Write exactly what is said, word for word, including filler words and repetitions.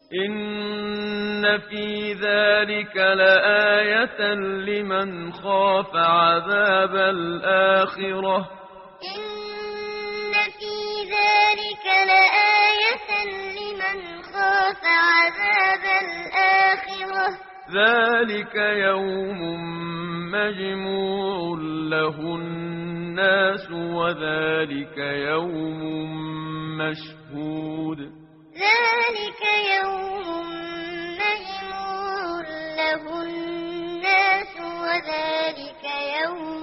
إن في ذلك لآية لمن خاف عذاب الآخرة إن في ذلك لآية لمن خاف عذاب الآخرة ذلك يوم مجموع له الناس وذلك يوم مشهود ذلك يوم مجموع له الناس وذلك يوم